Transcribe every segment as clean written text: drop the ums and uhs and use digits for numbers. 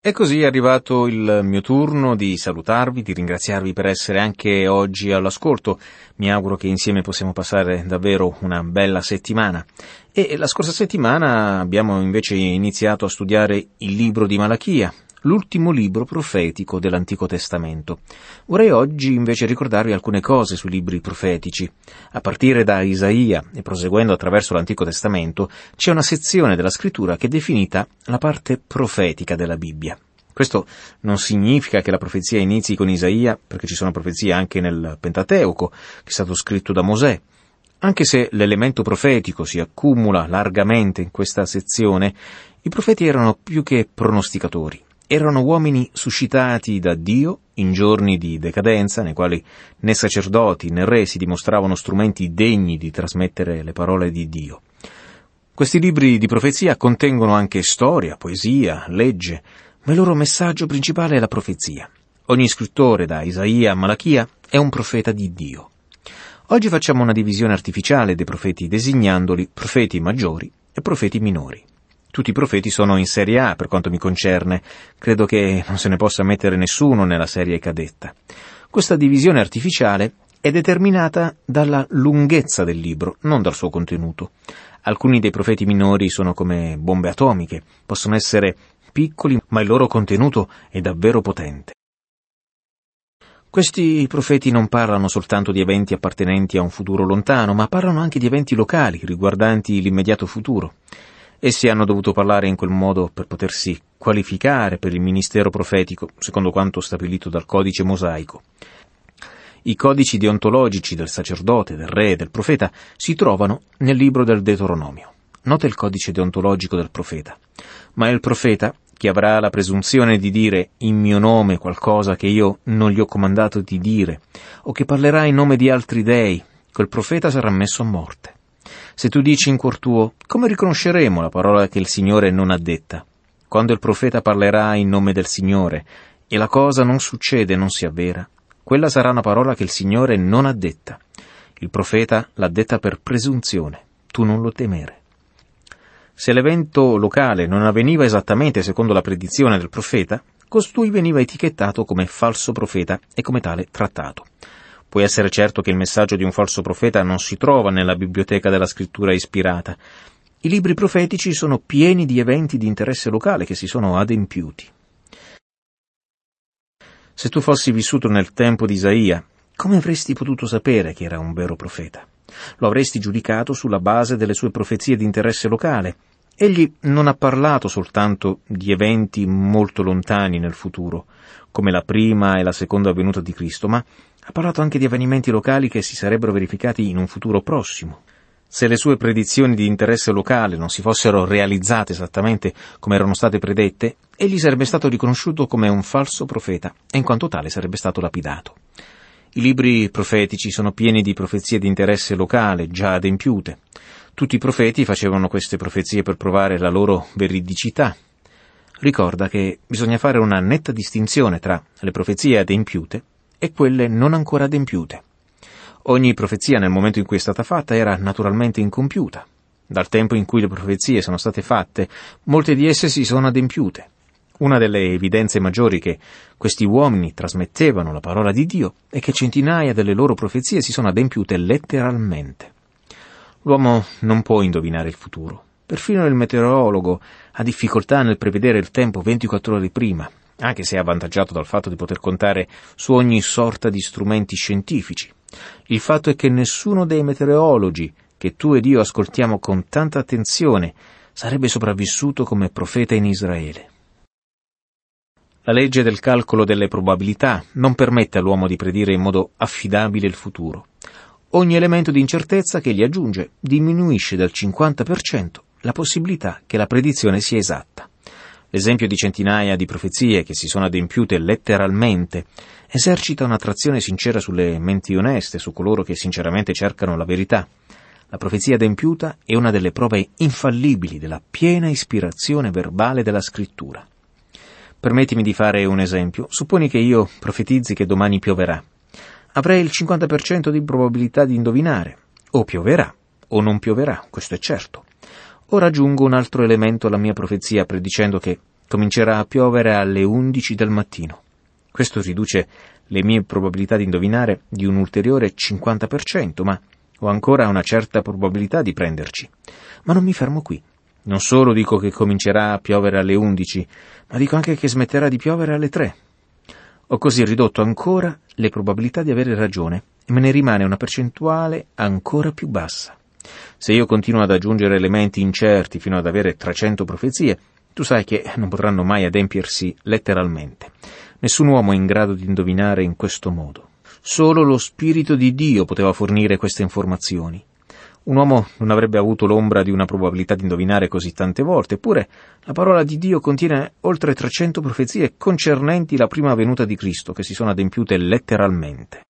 E così è arrivato il mio turno di salutarvi, di ringraziarvi per essere anche oggi all'ascolto. Mi auguro che insieme possiamo passare davvero una bella settimana. E la scorsa settimana abbiamo invece iniziato a studiare il libro di Malachia, l'ultimo libro profetico dell'Antico Testamento. Vorrei oggi invece ricordarvi alcune cose sui libri profetici. A partire da Isaia e proseguendo attraverso l'Antico Testamento, c'è una sezione della scrittura che è definita la parte profetica della Bibbia. Questo non significa che la profezia inizi con Isaia, perché ci sono profezie anche nel Pentateuco, che è stato scritto da Mosè. Anche se l'elemento profetico si accumula largamente in questa sezione, i profeti erano più che pronosticatori. Erano uomini suscitati da Dio in giorni di decadenza, nei quali né sacerdoti né re si dimostravano strumenti degni di trasmettere le parole di Dio. Questi libri di profezia contengono anche storia, poesia, legge, ma il loro messaggio principale è la profezia. Ogni scrittore, da Isaia a Malachia, è un profeta di Dio. Oggi facciamo una divisione artificiale dei profeti, designandoli profeti maggiori e profeti minori. Tutti i profeti sono in serie A per quanto mi concerne. Credo che non se ne possa mettere nessuno nella serie cadetta. Questa divisione artificiale è determinata dalla lunghezza del libro, non dal suo contenuto. Alcuni dei profeti minori sono come bombe atomiche, possono essere piccoli, ma il loro contenuto è davvero potente. Questi profeti non parlano soltanto di eventi appartenenti a un futuro lontano, ma parlano anche di eventi locali, riguardanti l'immediato futuro. Essi hanno dovuto parlare in quel modo per potersi qualificare per il ministero profetico, secondo quanto stabilito dal codice mosaico. I codici deontologici del sacerdote, del re e del profeta si trovano nel libro del Deuteronomio. Nota il codice deontologico del profeta. Ma il profeta, che avrà la presunzione di dire in mio nome qualcosa che io non gli ho comandato di dire, o che parlerà in nome di altri dei, quel profeta sarà messo a morte. Se tu dici in cuor tuo, come riconosceremo la parola che il Signore non ha detta? Quando il profeta parlerà in nome del Signore, e la cosa non succede e non si avvera, quella sarà una parola che il Signore non ha detta. Il profeta l'ha detta per presunzione, tu non lo temere. Se l'evento locale non avveniva esattamente secondo la predizione del profeta, costui veniva etichettato come falso profeta e come tale trattato. Puoi essere certo che il messaggio di un falso profeta non si trova nella biblioteca della scrittura ispirata. I libri profetici sono pieni di eventi di interesse locale che si sono adempiuti. Se tu fossi vissuto nel tempo di Isaia, come avresti potuto sapere che era un vero profeta? Lo avresti giudicato sulla base delle sue profezie di interesse locale. Egli non ha parlato soltanto di eventi molto lontani nel futuro, come la prima e la seconda venuta di Cristo, ma ha parlato anche di avvenimenti locali che si sarebbero verificati in un futuro prossimo. Se le sue predizioni di interesse locale non si fossero realizzate esattamente come erano state predette, egli sarebbe stato riconosciuto come un falso profeta e in quanto tale sarebbe stato lapidato. I libri profetici sono pieni di profezie di interesse locale, già adempiute. Tutti i profeti facevano queste profezie per provare la loro veridicità. Ricorda che bisogna fare una netta distinzione tra le profezie adempiute e quelle non ancora adempiute. Ogni profezia nel momento in cui è stata fatta era naturalmente incompiuta. Dal tempo in cui le profezie sono state fatte, molte di esse si sono adempiute. Una delle evidenze maggiori che questi uomini trasmettevano la parola di Dio è che centinaia delle loro profezie si sono adempiute letteralmente. L'uomo non può indovinare il futuro. Perfino il meteorologo ha difficoltà nel prevedere il tempo 24 ore prima, anche se è avvantaggiato dal fatto di poter contare su ogni sorta di strumenti scientifici. Il fatto è che nessuno dei meteorologi che tu ed io ascoltiamo con tanta attenzione sarebbe sopravvissuto come profeta in Israele. La legge del calcolo delle probabilità non permette all'uomo di predire in modo affidabile il futuro. Ogni elemento di incertezza che gli aggiunge diminuisce del 50% la possibilità che la predizione sia esatta. L'esempio di centinaia di profezie che si sono adempiute letteralmente esercita un'attrazione sincera sulle menti oneste, su coloro che sinceramente cercano la verità. La profezia adempiuta è una delle prove infallibili della piena ispirazione verbale della Scrittura. Permettimi di fare un esempio. Supponi che io profetizzi che domani pioverà. Avrei il 50% di probabilità di indovinare. O pioverà, o non pioverà, questo è certo. Ora aggiungo un altro elemento alla mia profezia predicendo che comincerà a piovere alle 11 del mattino. Questo riduce le mie probabilità di indovinare di un ulteriore 50%, ma ho ancora una certa probabilità di prenderci. Ma non mi fermo qui. Non solo dico che comincerà a piovere alle 11, ma dico anche che smetterà di piovere alle 3. Ho così ridotto ancora le probabilità di avere ragione e me ne rimane una percentuale ancora più bassa. Se io continuo ad aggiungere elementi incerti fino ad avere 300 profezie, tu sai che non potranno mai adempiersi letteralmente. Nessun uomo è in grado di indovinare in questo modo. Solo lo Spirito di Dio poteva fornire queste informazioni. Un uomo non avrebbe avuto l'ombra di una probabilità di indovinare così tante volte, eppure la parola di Dio contiene oltre 300 profezie concernenti la prima venuta di Cristo, che si sono adempiute letteralmente.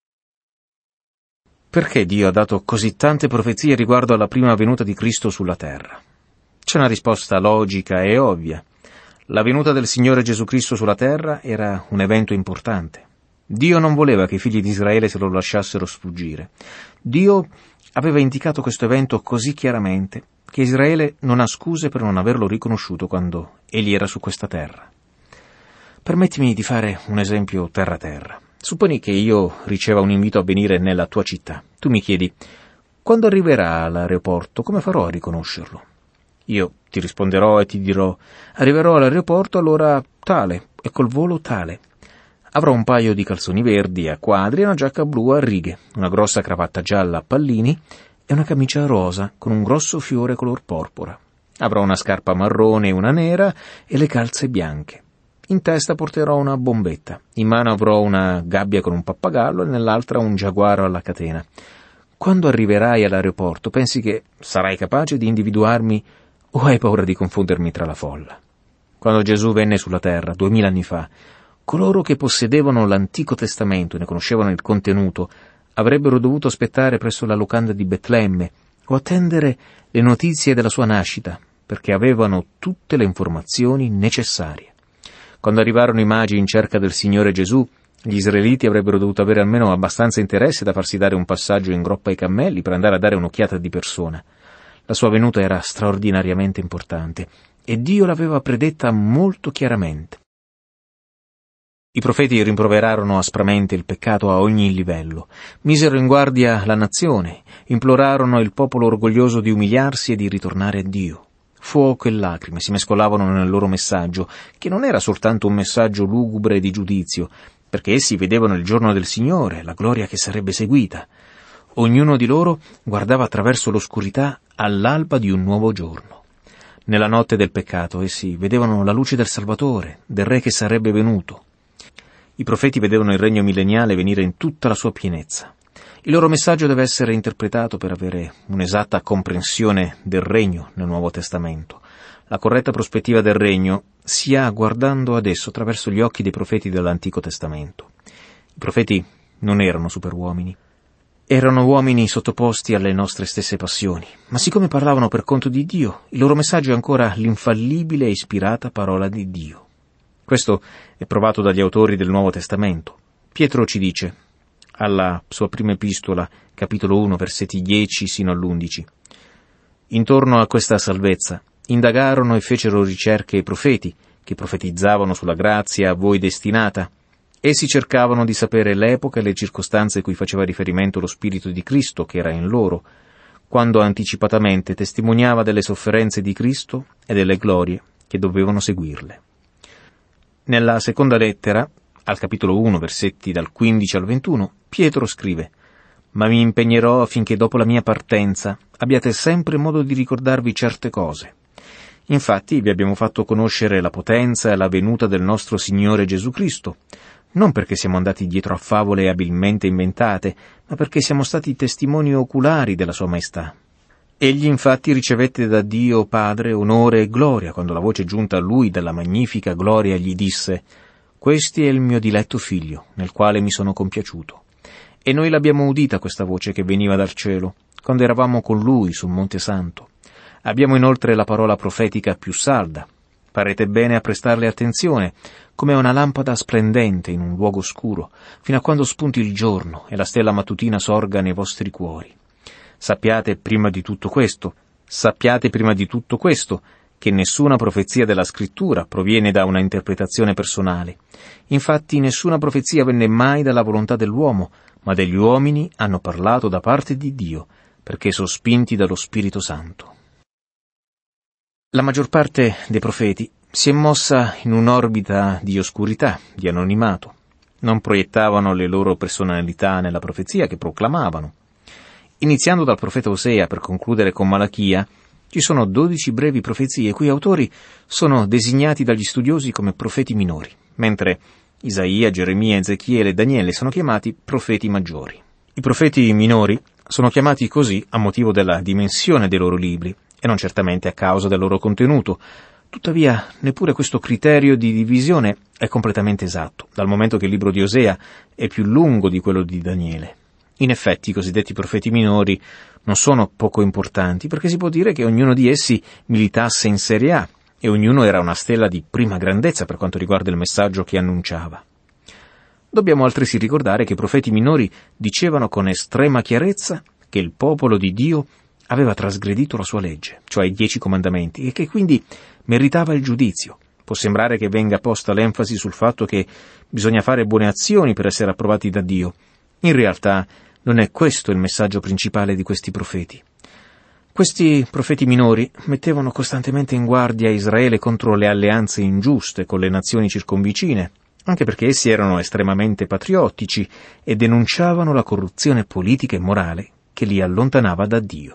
Perché Dio ha dato così tante profezie riguardo alla prima venuta di Cristo sulla terra? C'è una risposta logica e ovvia. La venuta del Signore Gesù Cristo sulla terra era un evento importante. Dio non voleva che i figli di Israele se lo lasciassero sfuggire. Dio aveva indicato questo evento così chiaramente che Israele non ha scuse per non averlo riconosciuto quando egli era su questa terra. Permettimi di fare un esempio terra-terra. Supponi che io riceva un invito a venire nella tua città. Tu mi chiedi, quando arriverà all'aeroporto, come farò a riconoscerlo? Io ti risponderò e ti dirò, arriverò all'aeroporto all'ora tale e col volo tale. Avrò un paio di calzoni verdi a quadri e una giacca blu a righe, una grossa cravatta gialla a pallini e una camicia rosa con un grosso fiore color porpora. Avrò una scarpa marrone e una nera e le calze bianche. In testa porterò una bombetta, in mano avrò una gabbia con un pappagallo e nell'altra un giaguaro alla catena. Quando arriverai all'aeroporto, pensi che sarai capace di individuarmi o hai paura di confondermi tra la folla? Quando Gesù venne sulla terra, 2000 anni fa, coloro che possedevano l'Antico Testamento e ne conoscevano il contenuto avrebbero dovuto aspettare presso la locanda di Betlemme o attendere le notizie della sua nascita, perché avevano tutte le informazioni necessarie. Quando arrivarono i magi in cerca del Signore Gesù, gli israeliti avrebbero dovuto avere almeno abbastanza interesse da farsi dare un passaggio in groppa ai cammelli per andare a dare un'occhiata di persona. La sua venuta era straordinariamente importante e Dio l'aveva predetta molto chiaramente. I profeti rimproverarono aspramente il peccato a ogni livello, misero in guardia la nazione, implorarono il popolo orgoglioso di umiliarsi e di ritornare a Dio. Fuoco e lacrime si mescolavano nel loro messaggio, che non era soltanto un messaggio lugubre di giudizio, perché essi vedevano il giorno del Signore, la gloria che sarebbe seguita. Ognuno di loro guardava attraverso l'oscurità all'alba di un nuovo giorno. Nella notte del peccato essi vedevano la luce del Salvatore, del Re che sarebbe venuto. I profeti vedevano il regno millenniale venire in tutta la sua pienezza. Il loro messaggio deve essere interpretato per avere un'esatta comprensione del regno nel Nuovo Testamento. La corretta prospettiva del regno si ha guardando ad esso attraverso gli occhi dei profeti dell'Antico Testamento. I profeti non erano superuomini. Erano uomini sottoposti alle nostre stesse passioni, ma siccome parlavano per conto di Dio, il loro messaggio è ancora l'infallibile e ispirata parola di Dio. Questo è provato dagli autori del Nuovo Testamento. Pietro ci dice, alla sua prima epistola, capitolo 1, versetti 10 sino all'11. Intorno a questa salvezza indagarono e fecero ricerche i profeti, che profetizzavano sulla grazia a voi destinata. Essi cercavano di sapere l'epoca e le circostanze cui faceva riferimento lo Spirito di Cristo che era in loro, quando anticipatamente testimoniava delle sofferenze di Cristo e delle glorie che dovevano seguirle. Nella seconda lettera, al capitolo 1, versetti dal 15 al 21, Pietro scrive: «Ma mi impegnerò affinché dopo la mia partenza abbiate sempre modo di ricordarvi certe cose. Infatti vi abbiamo fatto conoscere la potenza e la venuta del nostro Signore Gesù Cristo, non perché siamo andati dietro a favole abilmente inventate, ma perché siamo stati testimoni oculari della sua maestà. Egli infatti ricevette da Dio Padre onore e gloria quando la voce giunta a lui dalla magnifica gloria gli disse: «Questi è il mio diletto figlio, nel quale mi sono compiaciuto». E noi l'abbiamo udita questa voce che veniva dal cielo, quando eravamo con lui sul Monte Santo. Abbiamo inoltre la parola profetica più salda. Farete bene a prestarle attenzione, come una lampada splendente in un luogo oscuro, fino a quando spunti il giorno e la stella mattutina sorga nei vostri cuori. Sappiate prima di tutto questo, che nessuna profezia della Scrittura proviene da una interpretazione personale. Infatti nessuna profezia venne mai dalla volontà dell'uomo, ma degli uomini hanno parlato da parte di Dio, perché sospinti dallo Spirito Santo. La maggior parte dei profeti si è mossa in un'orbita di oscurità, di anonimato. Non proiettavano le loro personalità nella profezia che proclamavano. Iniziando dal profeta Osea per concludere con Malachia, ci sono 12 brevi profezie i cui autori sono designati dagli studiosi come profeti minori, mentre Isaia, Geremia, Ezechiele e Daniele sono chiamati profeti maggiori. I profeti minori sono chiamati così a motivo della dimensione dei loro libri e non certamente a causa del loro contenuto. Tuttavia, neppure questo criterio di divisione è completamente esatto, dal momento che il libro di Osea è più lungo di quello di Daniele. In effetti, i cosiddetti profeti minori non sono poco importanti, perché si può dire che ognuno di essi militasse in Serie A, e ognuno era una stella di prima grandezza per quanto riguarda il messaggio che annunciava. Dobbiamo altresì ricordare che i profeti minori dicevano con estrema chiarezza che il popolo di Dio aveva trasgredito la sua legge, cioè i 10 comandamenti, e che quindi meritava il giudizio. Può sembrare che venga posta l'enfasi sul fatto che bisogna fare buone azioni per essere approvati da Dio. In realtà non è questo il messaggio principale di questi profeti. Questi profeti minori mettevano costantemente in guardia Israele contro le alleanze ingiuste con le nazioni circonvicine, anche perché essi erano estremamente patriottici e denunciavano la corruzione politica e morale che li allontanava da Dio.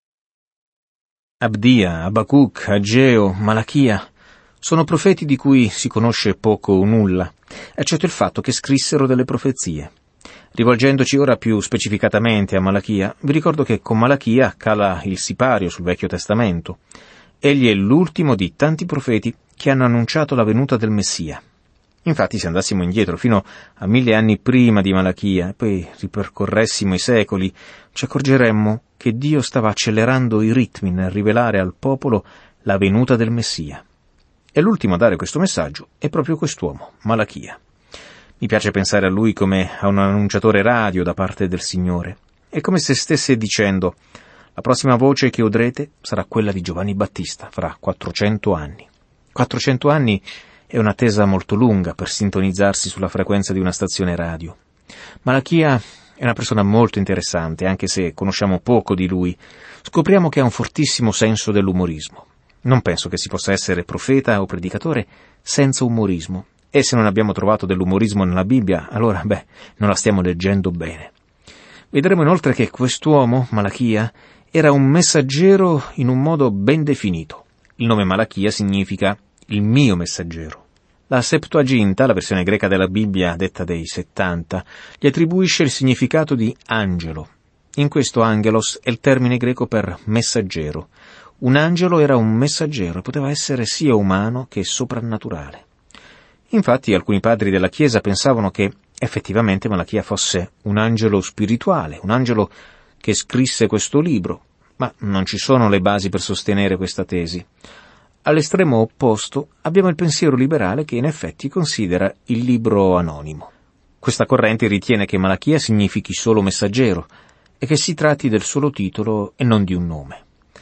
Abdia, Abacuc, Ageo, Malachia sono profeti di cui si conosce poco o nulla, eccetto il fatto che scrissero delle profezie. Rivolgendoci ora più specificatamente a Malachia, vi ricordo che con Malachia cala il sipario sul Vecchio Testamento. Egli è l'ultimo di tanti profeti che hanno annunciato la venuta del Messia. Infatti, se andassimo indietro fino a 1000 anni prima di Malachia e poi ripercorressimo i secoli, ci accorgeremmo che Dio stava accelerando i ritmi nel rivelare al popolo la venuta del Messia. E l'ultimo a dare questo messaggio è proprio quest'uomo, Malachia. Mi piace pensare a lui come a un annunciatore radio da parte del Signore. È come se stesse dicendo: la prossima voce che udrete sarà quella di Giovanni Battista, fra 400 anni. 400 anni è un'attesa molto lunga per sintonizzarsi sulla frequenza di una stazione radio. Malachia è una persona molto interessante, anche se conosciamo poco di lui. Scopriamo che ha un fortissimo senso dell'umorismo. Non penso che si possa essere profeta o predicatore senza umorismo. E se non abbiamo trovato dell'umorismo nella Bibbia, allora, non la stiamo leggendo bene. Vedremo inoltre che quest'uomo, Malachia, era un messaggero in un modo ben definito. Il nome Malachia significa il mio messaggero. La Septuaginta, la versione greca della Bibbia detta dei 70, gli attribuisce il significato di angelo. In questo angelos è il termine greco per messaggero. Un angelo era un messaggero e poteva essere sia umano che soprannaturale. Infatti alcuni padri della Chiesa pensavano che effettivamente Malachia fosse un angelo spirituale, un angelo che scrisse questo libro, ma non ci sono le basi per sostenere questa tesi. All'estremo opposto abbiamo il pensiero liberale che in effetti considera il libro anonimo. Questa corrente ritiene che Malachia significhi solo messaggero e che si tratti del solo titolo e non di un nome.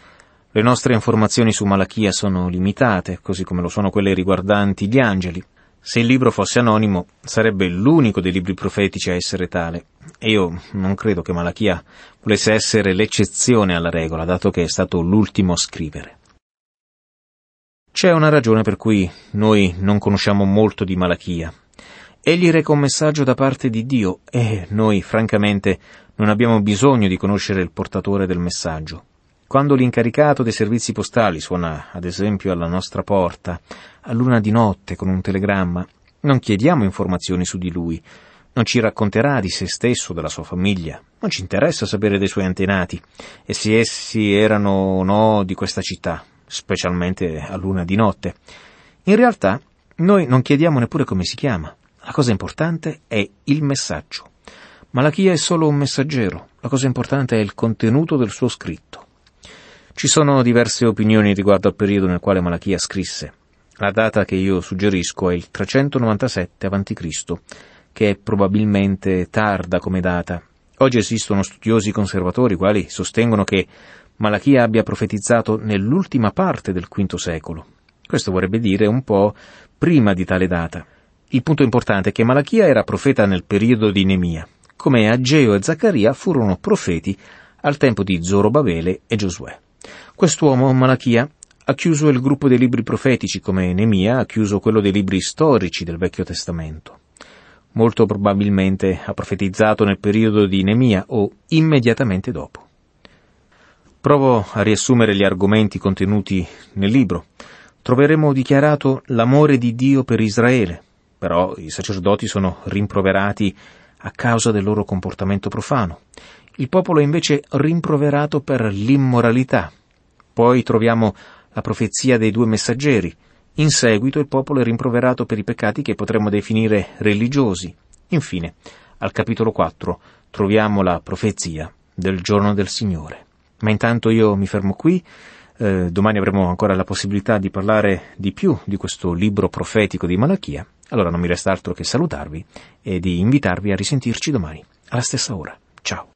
Le nostre informazioni su Malachia sono limitate, così come lo sono quelle riguardanti gli angeli. Se il libro fosse anonimo, sarebbe l'unico dei libri profetici a essere tale, e io non credo che Malachia volesse essere l'eccezione alla regola, dato che è stato l'ultimo a scrivere. C'è una ragione per cui noi non conosciamo molto di Malachia. Egli reca un messaggio da parte di Dio, e noi, francamente, non abbiamo bisogno di conoscere il portatore del messaggio. Quando l'incaricato dei servizi postali suona, ad esempio, alla nostra porta, a luna di notte con un telegramma, non chiediamo informazioni su di lui, non ci racconterà di se stesso o della sua famiglia, non ci interessa sapere dei suoi antenati e se essi erano o no di questa città, specialmente a luna di notte. In realtà, noi non chiediamo neppure come si chiama. La cosa importante è il messaggio. Malachia è solo un messaggero, la cosa importante è il contenuto del suo scritto. Ci sono diverse opinioni riguardo al periodo nel quale Malachia scrisse. La data che io suggerisco è il 397 a.C., che è probabilmente tarda come data. Oggi esistono studiosi conservatori quali sostengono che Malachia abbia profetizzato nell'ultima parte del V secolo. Questo vorrebbe dire un po' prima di tale data. Il punto importante è che Malachia era profeta nel periodo di Nemia, come Ageo e Zaccaria furono profeti al tempo di Zorobabele e Giosuè. Quest'uomo, Malachia, ha chiuso il gruppo dei libri profetici come Nemia ha chiuso quello dei libri storici del Vecchio Testamento. Molto probabilmente ha profetizzato nel periodo di Nemia o immediatamente dopo. Provo a riassumere gli argomenti contenuti nel libro. Troveremo dichiarato l'amore di Dio per Israele, però i sacerdoti sono rimproverati a causa del loro comportamento profano. Il popolo è invece rimproverato per l'immoralità. Poi troviamo la profezia dei 2 messaggeri. In seguito il popolo è rimproverato per i peccati che potremmo definire religiosi. Infine, al capitolo 4 troviamo la profezia del giorno del Signore. Ma intanto io mi fermo qui. Domani avremo ancora la possibilità di parlare di più di questo libro profetico di Malachia. Allora non mi resta altro che salutarvi e di invitarvi a risentirci domani, alla stessa ora. Ciao.